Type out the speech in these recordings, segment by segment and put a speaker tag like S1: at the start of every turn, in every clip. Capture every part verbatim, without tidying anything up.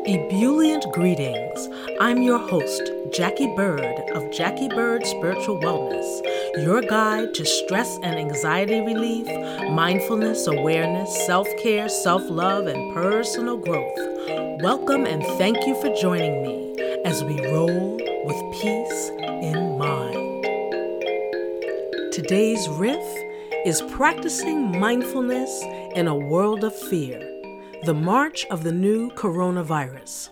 S1: Ebullient greetings. I'm your host, Jackie Bird of Jackie Bird Spiritual Wellness, your guide to stress and anxiety relief, mindfulness, awareness, self-care, self-love, and personal growth. Welcome and thank you for joining me as we roll with peace in mind. Today's riff is practicing mindfulness in a world of fear. The march of the new coronavirus.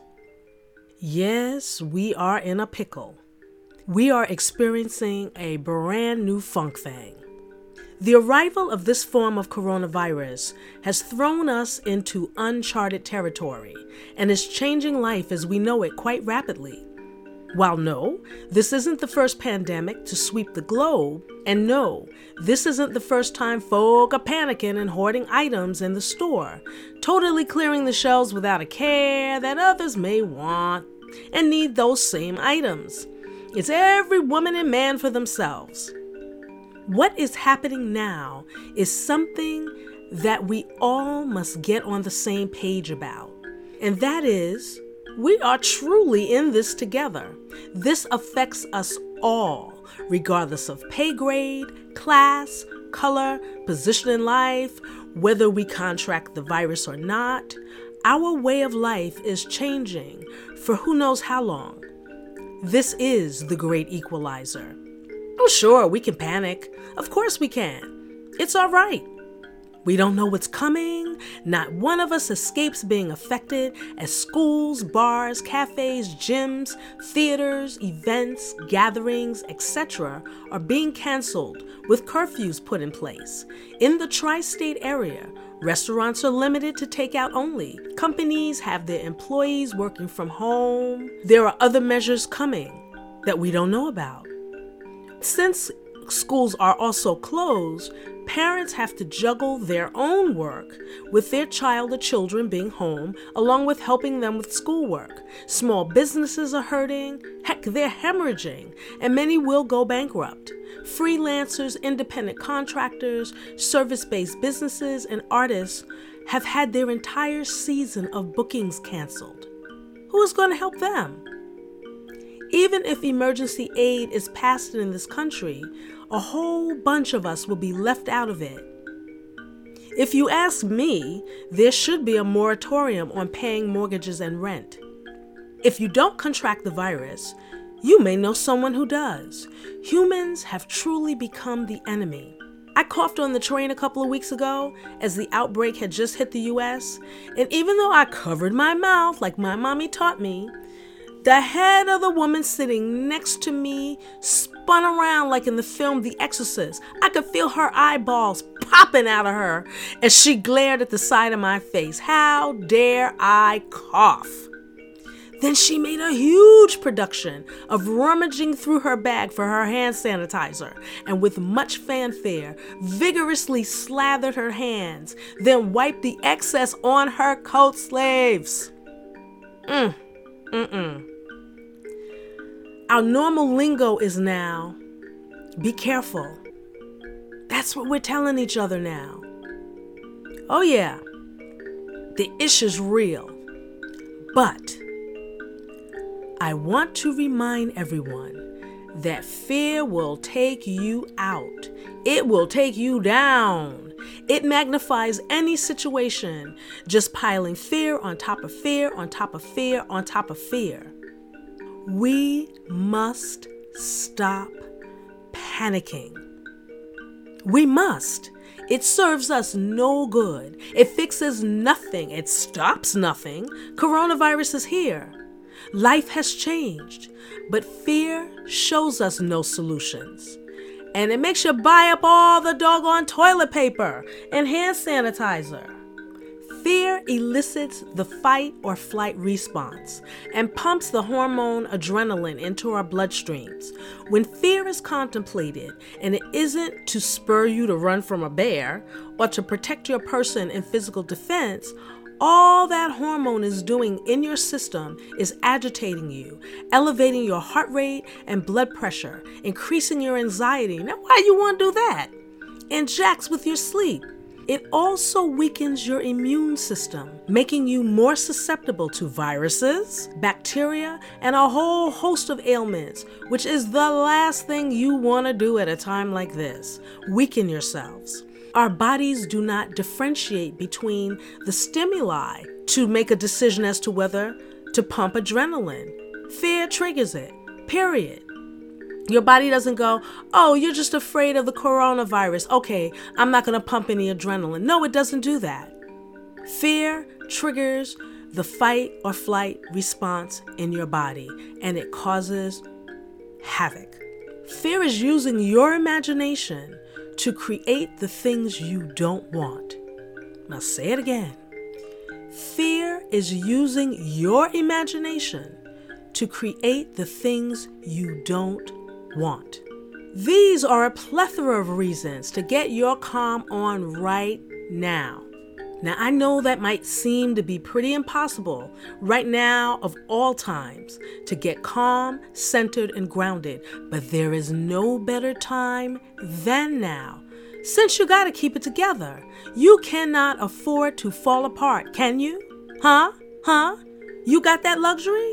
S1: Yes, we are in a pickle. We are experiencing a brand new funk thing. The arrival of this form of coronavirus has thrown us into uncharted territory and is changing life as we know it quite rapidly. While no, this isn't the first pandemic to sweep the globe, and no, this isn't the first time folk are panicking and hoarding items in the store, totally clearing the shelves without a care that others may want and need those same items. It's every woman and man for themselves. What is happening now is something that we all must get on the same page about, and that is, we are truly in this together. This affects us all, regardless of pay grade, class, color, position in life, whether we contract the virus or not. Our way of life is changing for who knows how long. This is the great equalizer. Oh, sure, we can panic. Of course we can. It's all right. We don't know what's coming. Not one of us escapes being affected as schools, bars, cafes, gyms, theaters, events, gatherings, et cetera are being canceled with curfews put in place. In the tri-state area, restaurants are limited to takeout only. Companies have their employees working from home. There are other measures coming that we don't know about. Since schools are also closed, parents have to juggle their own work with their child or children being home, along with helping them with schoolwork. Small businesses are hurting. Heck, they're hemorrhaging, and many will go bankrupt. Freelancers, independent contractors, service-based businesses, and artists have had their entire season of bookings canceled. Who is going to help them? Even if emergency aid is passed in this country, a whole bunch of us will be left out of it. If you ask me, there should be a moratorium on paying mortgages and rent. If you don't contract the virus, you may know someone who does. Humans have truly become the enemy. I coughed on the train a couple of weeks ago as the outbreak had just hit the U S, and even though I covered my mouth like my mommy taught me, the head of the woman sitting next to me spun around like in the film The Exorcist. I could feel her eyeballs popping out of her as she glared at the side of my face. How dare I cough? Then she made a huge production of rummaging through her bag for her hand sanitizer and with much fanfare vigorously slathered her hands, then wiped the excess on her coat sleeves. Mm. Mm-mm. Our normal lingo is now, be careful. That's what we're telling each other now. Oh yeah, the issue's real. But I want to remind everyone that fear will take you out. It will take you down. It magnifies any situation, just piling fear on top of fear, on top of fear, on top of fear. We must stop panicking. We must. It serves us no good. It fixes nothing. It stops nothing. Coronavirus is here. Life has changed, but fear shows us no solutions. And it makes you buy up all the doggone toilet paper and hand sanitizer. Fear elicits the fight or flight response and pumps the hormone adrenaline into our bloodstreams. When fear is contemplated, and it isn't to spur you to run from a bear or to protect your person in physical defense, all that hormone is doing in your system is agitating you, elevating your heart rate and blood pressure, increasing your anxiety. Now, why you want to do that? And jacks with your sleep. It also weakens your immune system, making you more susceptible to viruses, bacteria, and a whole host of ailments, which is the last thing you want to do at a time like this. Weaken yourselves. Our bodies do not differentiate between the stimuli to make a decision as to whether to pump adrenaline. Fear triggers it, period. Your body doesn't go, oh, you're just afraid of the coronavirus. Okay, I'm not going to pump any adrenaline. No, it doesn't do that. Fear triggers the fight or flight response in your body, and it causes havoc. Fear is using your imagination to create the things you don't want. Now say it again. Fear is using your imagination to create the things you don't want. These are a plethora of reasons to get your calm on right now. Now, I know that might seem to be pretty impossible right now of all times to get calm, centered, and grounded, but there is no better time than now. Since you got to keep it together, you cannot afford to fall apart, can you? Huh? Huh? You got that luxury?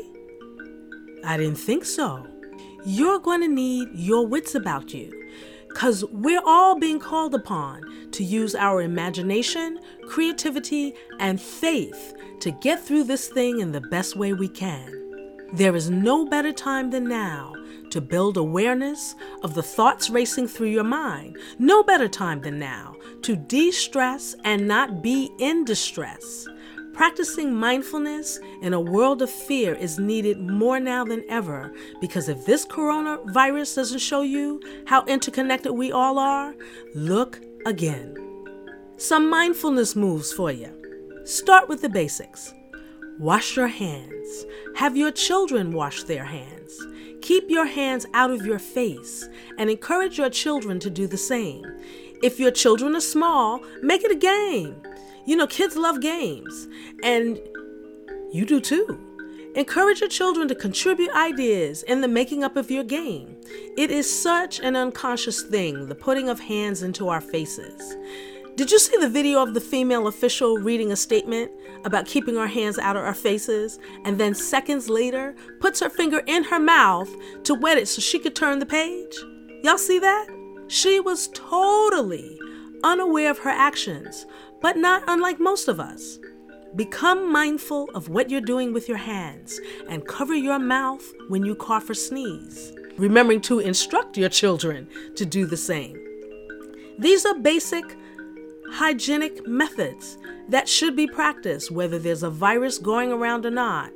S1: I didn't think so. You're going to need your wits about you, because we're all being called upon to use our imagination, creativity, and faith to get through this thing in the best way we can. There is no better time than now to build awareness of the thoughts racing through your mind. No better time than now to de-stress and not be in distress. Practicing mindfulness in a world of fear is needed more now than ever, because if this coronavirus doesn't show you how interconnected we all are, look again. Some mindfulness moves for you. Start with the basics. Wash your hands. Have your children wash their hands. Keep your hands out of your face and encourage your children to do the same. If your children are small, make it a game. You know, kids love games, and you do too. Encourage your children to contribute ideas in the making up of your game. It is such an unconscious thing, the putting of hands into our faces. Did you see the video of the female official reading a statement about keeping our hands out of our faces, and then seconds later puts her finger in her mouth to wet it so she could turn the page? Y'all see that? She was totally unaware of her actions, but not unlike most of us. Become mindful of what you're doing with your hands and cover your mouth when you cough or sneeze, remembering to instruct your children to do the same. These are basic hygienic methods that should be practiced whether there's a virus going around or not.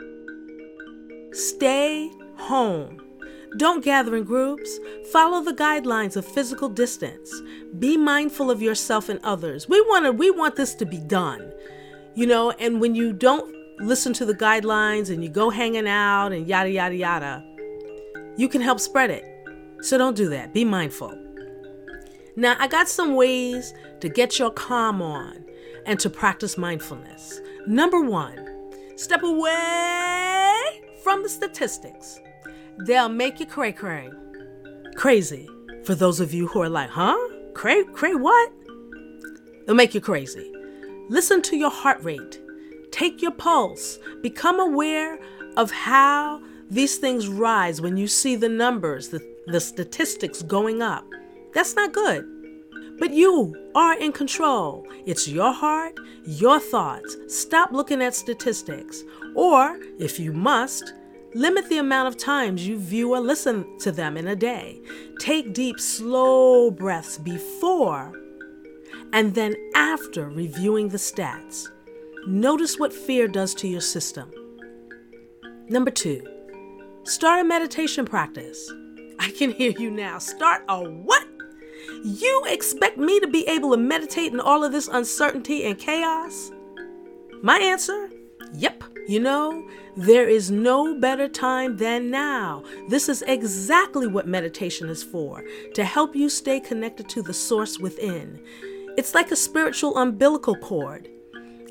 S1: Stay home. Don't gather in groups. Follow the guidelines of physical distance. Be mindful of yourself and others. We want to, we want this to be done, you know, and when you don't listen to the guidelines and you go hanging out and yada, yada, yada, you can help spread it. So don't do that. Be mindful. Now, I got some ways to get your calm on and to practice mindfulness. Number one, step away from the statistics. They'll make you cray cray. Crazy. For those of you who are like, huh? Cray, cray what? They'll make you crazy. Listen to your heart rate. Take your pulse. Become aware of how these things rise when you see the numbers, the, the statistics going up. That's not good. But you are in control. It's your heart, your thoughts. Stop looking at statistics. Or, if you must, limit the amount of times you view or listen to them in a day. Take deep, slow breaths before and then after reviewing the stats. Notice what fear does to your system. Number two, start a meditation practice. I can hear you now. Start a what? You expect me to be able to meditate in all of this uncertainty and chaos? My answer, yep. You know, there is no better time than now. This is exactly what meditation is for, to help you stay connected to the source within. It's like a spiritual umbilical cord.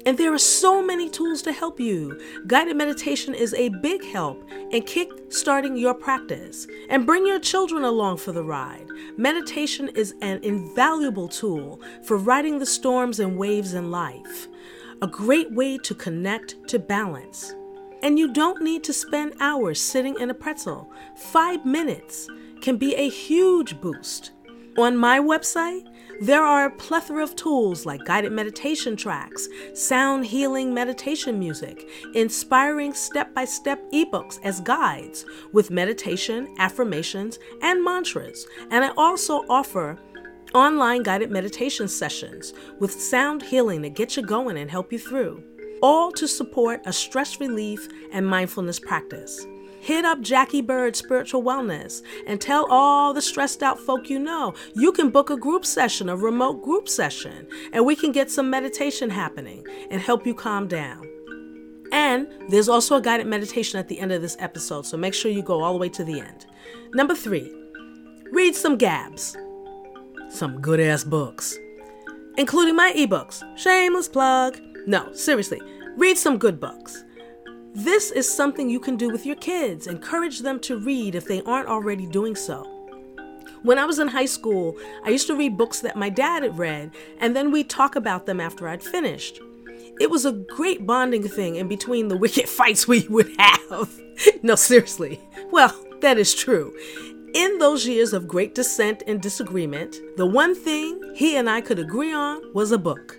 S1: And there are so many tools to help you. Guided meditation is a big help in kick-starting your practice. And bring your children along for the ride. Meditation is an invaluable tool for riding the storms and waves in life. A great way to connect to balance. And you don't need to spend hours sitting in a pretzel. Five minutes can be a huge boost. On my website, there are a plethora of tools like guided meditation tracks, sound healing meditation music, inspiring step-by-step ebooks as guides with meditation, affirmations, and mantras. And I also offer online guided meditation sessions with sound healing to get you going and help you through, all to support a stress relief and mindfulness practice. Hit up Jackie Bird Spiritual Wellness and tell all the stressed out folk you know you can book a group session, a remote group session, and we can get some meditation happening and help you calm down. And there's also a guided meditation at the end of this episode, so make sure you go all the way to the end. Number three, read some Gabs. Some good-ass books, including my ebooks. Shameless plug. No, seriously, read some good books. This is something you can do with your kids. Encourage them to read if they aren't already doing so. When I was in high school, I used to read books that my dad had read, and then we'd talk about them after I'd finished. It was a great bonding thing in between the wicked fights we would have. No, seriously. Well, that is true. In those years of great dissent and disagreement, the one thing he and I could agree on was a book.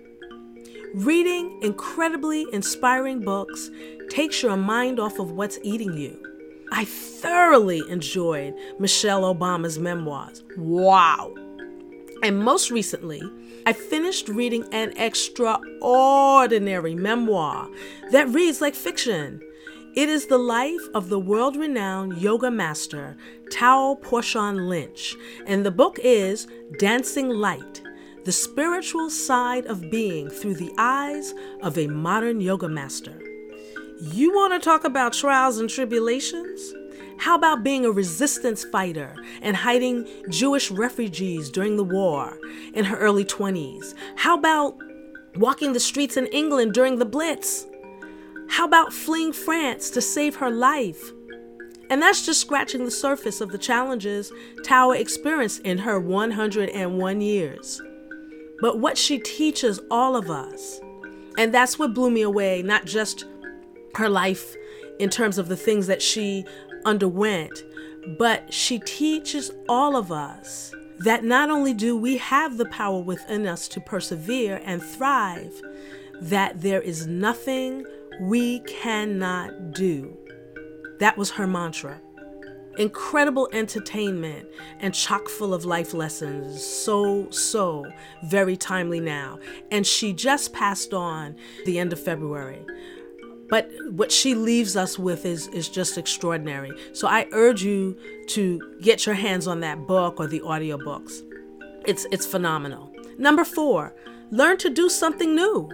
S1: Reading incredibly inspiring books takes your mind off of what's eating you. I thoroughly enjoyed Michelle Obama's memoirs. Wow. And most recently, I finished reading an extraordinary memoir that reads like fiction. It is the life of the world-renowned yoga master, Tao Porchon Lynch, and the book is Dancing Light, the spiritual side of being through the eyes of a modern yoga master. You want to talk about trials and tribulations? How about being a resistance fighter and hiding Jewish refugees during the war in her early twenties? How about walking the streets in England during the Blitz? How about fleeing France to save her life? And that's just scratching the surface of the challenges Tao experienced in her one hundred one years. But what she teaches all of us, and that's what blew me away, not just her life in terms of the things that she underwent, but she teaches all of us that not only do we have the power within us to persevere and thrive, that there is nothing we cannot do. That was her mantra. Incredible entertainment and chock full of life lessons. So, so very timely now. And she just passed on the end of February. But what she leaves us with is, is just extraordinary. So I urge you to get your hands on that book or the audiobooks. It's, it's phenomenal. Number four, learn to do something new.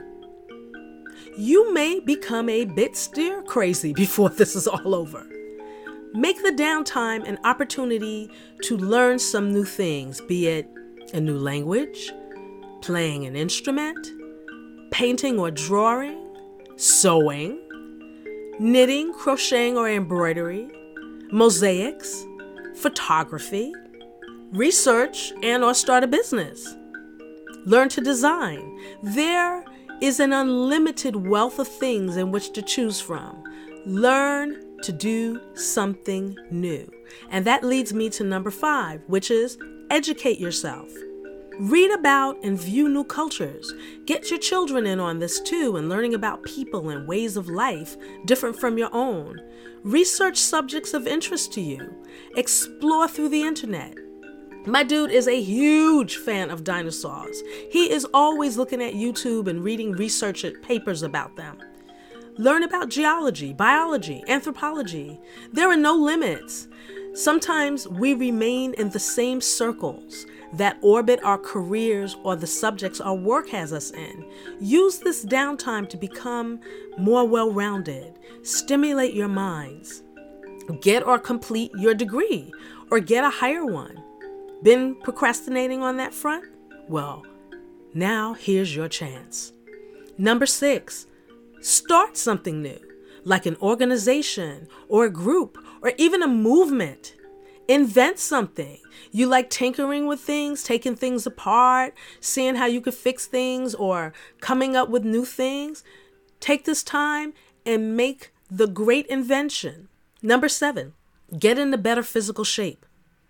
S1: You may become a bit stir crazy before this is all over. Make the downtime an opportunity to learn some new things, be it a new language, playing an instrument, painting or drawing, sewing, knitting, crocheting or embroidery, mosaics, photography, research and or start a business. Learn to design. There is an unlimited wealth of things in which to choose from. Learn to do something new. And that leads me to number five, which is educate yourself. Read about and view new cultures. Get your children in on this too and learning about people and ways of life different from your own. Research subjects of interest to you. Explore through the internet. My dude is a huge fan of dinosaurs. He is always looking at YouTube and reading research papers about them. Learn about geology, biology, anthropology. There are no limits. Sometimes we remain in the same circles that orbit our careers or the subjects our work has us in. Use this downtime to become more well-rounded. Stimulate your minds. Get or complete your degree or get a higher one. Been procrastinating on that front? Well, now here's your chance. Number six, start something new, like an organization or a group or even a movement. Invent something. You like tinkering with things, taking things apart, seeing how you could fix things or coming up with new things. Take this time and make the great invention. Number seven, get into better physical shape.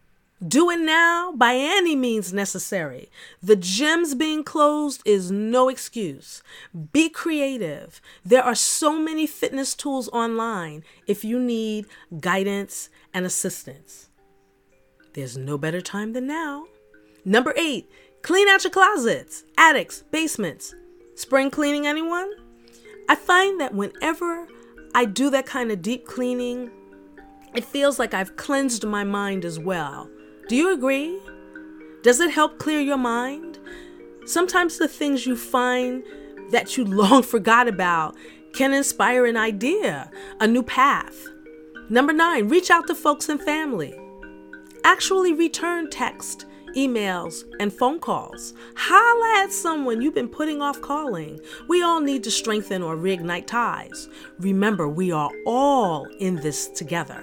S1: Do it now by any means necessary. The gyms being closed is no excuse. Be creative. There are so many fitness tools online if you need guidance and assistance. There's no better time than now. Number eight, clean out your closets, attics, basements. Spring cleaning, anyone? I find that whenever I do that kind of deep cleaning, it feels like I've cleansed my mind as well. Do you agree? Does it help clear your mind? Sometimes the things you find that you long forgot about can inspire an idea, a new path. Number nine, reach out to folks and family. Actually return text, emails, and phone calls. Holla at someone you've been putting off calling. We all need to strengthen or reignite ties. Remember, we are all in this together.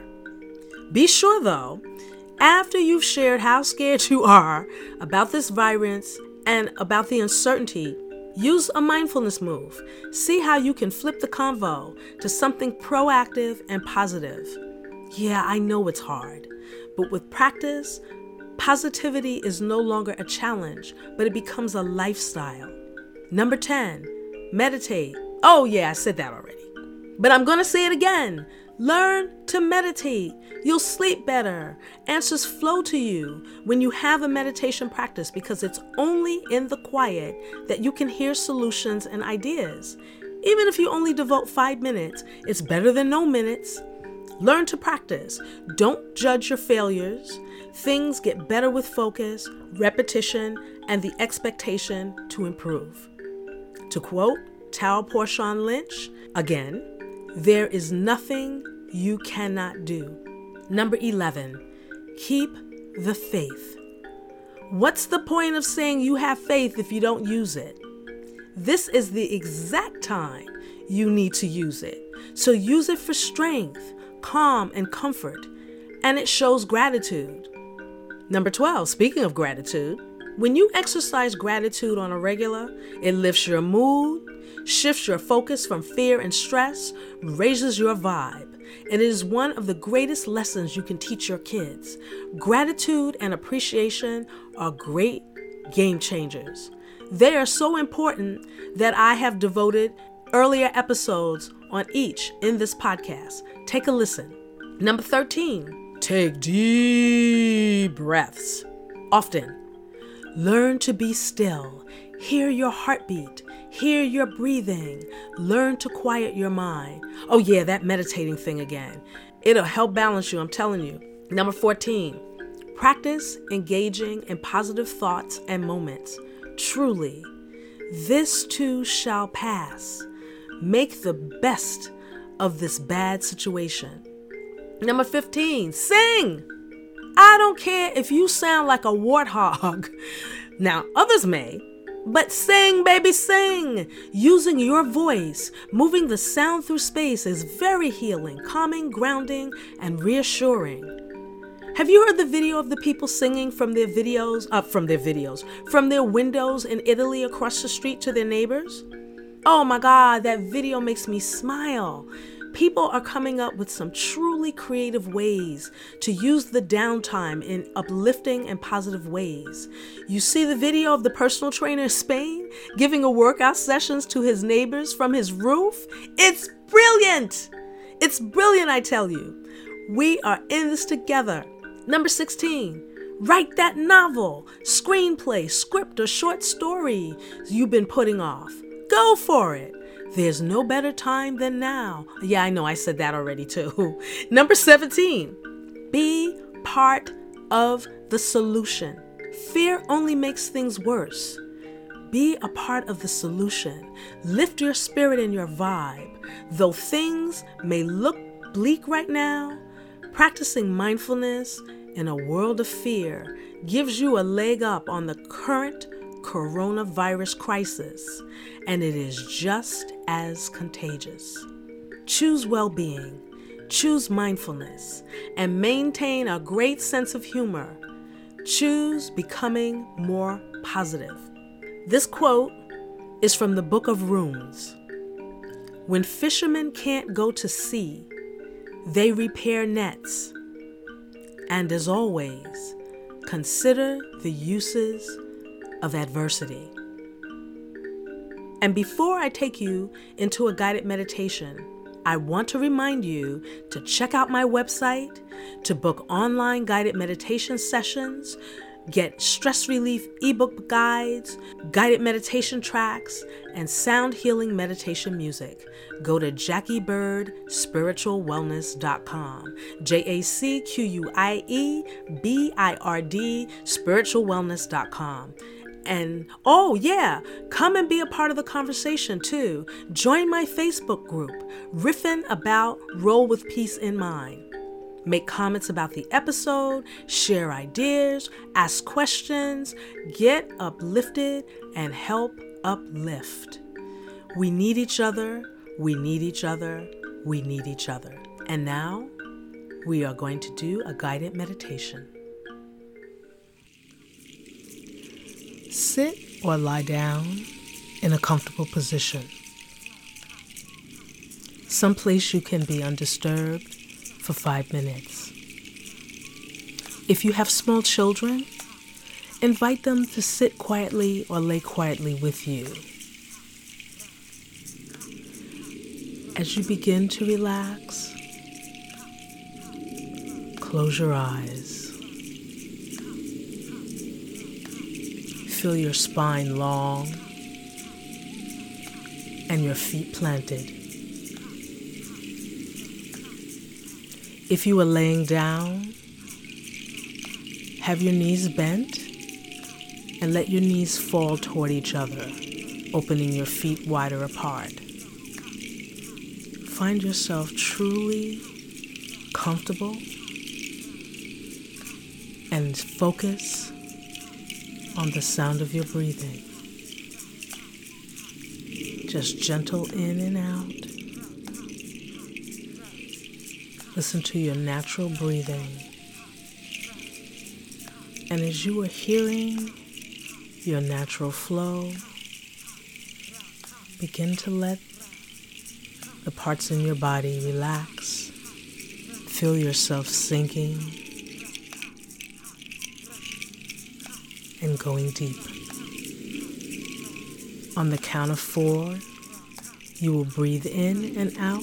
S1: Be sure, though, after you've shared how scared you are about this virus and about the uncertainty, use a mindfulness move. See how you can flip the convo to something proactive and positive. Yeah, I know it's hard, but with practice, positivity is no longer a challenge, but it becomes a lifestyle. Number ten, meditate. Oh yeah, I said that already, but I'm going to say it again. Learn to meditate. You'll sleep better. Answers flow to you when you have a meditation practice because it's only in the quiet that you can hear solutions and ideas. Even if you only devote five minutes, it's better than no minutes. Learn to practice. Don't judge your failures. Things get better with focus, repetition, and the expectation to improve. To quote Tao Porchon Lynch, again, there is nothing you cannot do. Number eleven, keep the faith. What's the point of saying you have faith if you don't use it? This is the exact time you need to use it. So use it for strength, calm, and comfort, and it shows gratitude. Number twelve, speaking of gratitude, when you exercise gratitude on a regular, it lifts your mood, shifts your focus from fear and stress, raises your vibe, and it is one of the greatest lessons you can teach your kids. Gratitude and appreciation are great game changers. They are so important that I have devoted earlier episodes on each in this podcast. Take a listen. Number thirteen, take deep breaths. Often. Learn to be still. Hear your heartbeat. Hear your breathing. Learn to quiet your mind. Oh yeah, that meditating thing again. It'll help balance you, I'm telling you. Number fourteen, practice engaging in positive thoughts and moments. Truly, this too shall pass. Make the best of this bad situation. Number fifteen, sing. I don't care if you sound like a warthog. Now, others may, but sing, baby, sing. Using your voice, moving the sound through space is very healing, calming, grounding, and reassuring. Have you heard the video of the people singing from their videos, up uh, from their videos, from their windows in Italy across the street to their neighbors? Oh my God, that video makes me smile. People are coming up with some truly creative ways to use the downtime in uplifting and positive ways. You see the video of the personal trainer in Spain giving a workout sessions to his neighbors from his roof? It's brilliant. It's brilliant, I tell you. We are in this together. Number sixteen, write that novel, screenplay, script, or short story you've been putting off. Go for it. There's no better time than now. Yeah, I know I said that already too. Number seventeen, be part of the solution. Fear only makes things worse. Be a part of the solution. Lift your spirit and your vibe. Though things may look bleak right now, practicing mindfulness in a world of fear gives you a leg up on the current coronavirus crisis, and it is just as contagious. Choose well-being, choose mindfulness, and maintain a great sense of humor. Choose becoming more positive. This quote is from the Book of Runes. When fishermen can't go to sea, they repair nets. And as always, consider the uses of adversity. And before I take you into a guided meditation, I want to remind you to check out my website, to book online guided meditation sessions, get stress relief ebook guides, guided meditation tracks, and sound healing meditation music. Go to jackie bird spiritual wellness dot com. J A C Q U I E B I R D spiritual wellness dot com. And oh yeah, come and be a part of the conversation too. Join my Facebook group, Riffin' About Roll with Peace in Mind. Make comments about the episode, share ideas, ask questions, get uplifted, and help uplift. We need each other, we need each other, we need each other. And now, we are going to do a guided meditation. Sit or lie down in a comfortable position. Someplace you can be undisturbed for five minutes. If you have small children, invite them to sit quietly or lay quietly with you. As you begin to relax, close your eyes. Feel your spine long and your feet planted. If you are laying down, have your knees bent and let your knees fall toward each other, opening your feet wider apart. Find yourself truly comfortable and focus on the sound of your breathing. Just gentle in and out. Listen to your natural breathing. And as you are hearing your natural flow, begin to let the parts in your body relax. Feel yourself sinking and going deep. On the count of four, you will breathe in and out.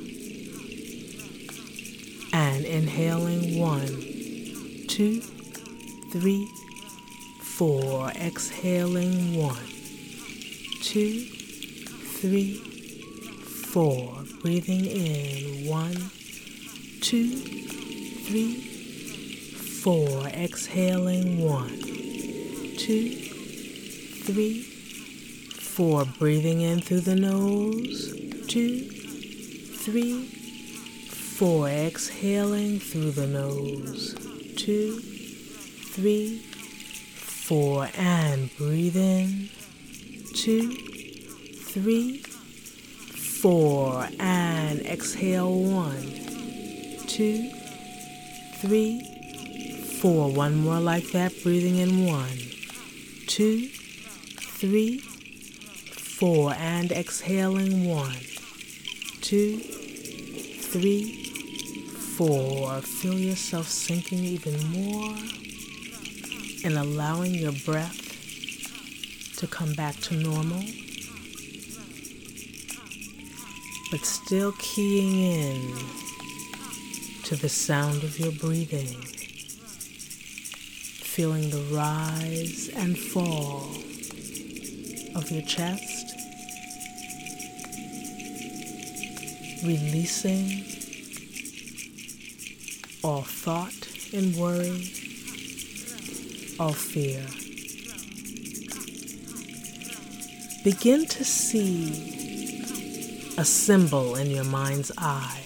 S1: And inhaling one, two, three, four. Exhaling one, two, three, four. Breathing in one, two, three, four. Exhaling one, two, three, four. Breathing in through the nose, two, three, four. Exhaling through the nose, two, three, four. And breathe in, two, three, four. And exhale, one, two, three, four. One more like that. Breathing in one, two, three, four. And exhaling one, two, three, four. Feel yourself sinking even more and allowing your breath to come back to normal, but still keying in to the sound of your breathing, feeling the rise and fall of your chest, releasing all thought and worry, all fear. Begin to see a symbol in your mind's eye,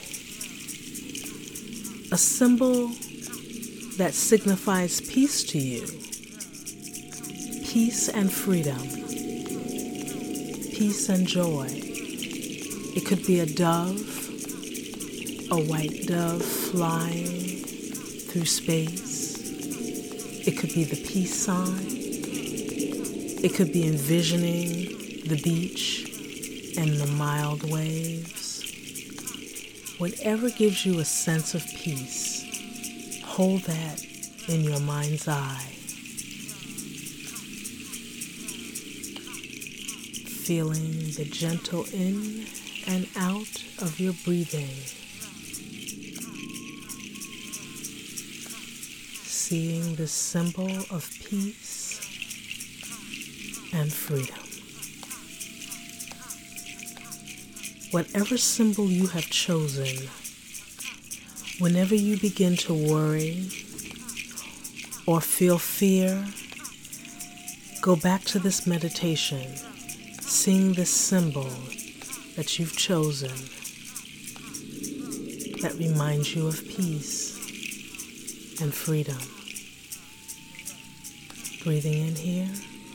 S1: a symbol that signifies peace to you, peace and freedom, peace and joy. It could be a dove, a white dove flying through space. It could be the peace sign. It could be envisioning the beach and the mild waves. Whatever gives you a sense of peace, hold that in your mind's eye. Feeling the gentle in and out of your breathing. Seeing the symbol of peace and freedom. Whatever symbol you have chosen, whenever you begin to worry or feel fear, go back to this meditation, seeing this symbol that you've chosen that reminds you of peace and freedom. Breathing in here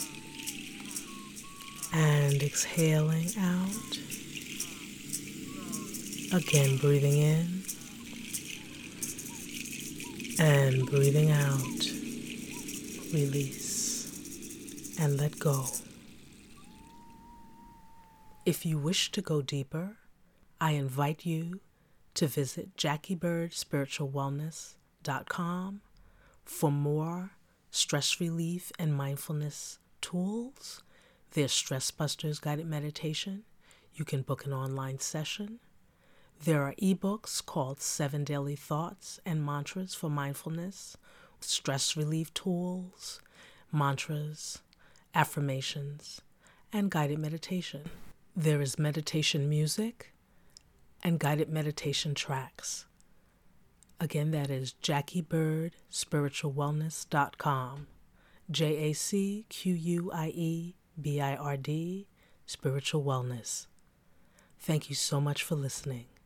S1: and exhaling out. Again, breathing in and breathing out. Release and let go. If you wish to go deeper, I invite you to visit Jackie Bird Spiritual Wellness dot com for more stress relief and mindfulness tools. There's Stress Busters Guided Meditation. You can book an online session. There are ebooks called Seven Daily Thoughts and Mantras for Mindfulness, stress relief tools, mantras, affirmations, and guided meditation. There is meditation music and guided meditation tracks. Again, that is Jackie Bird Spiritual Wellness dot com. J A C Q U I E B I R D, Spiritual Wellness. Thank you so much for listening.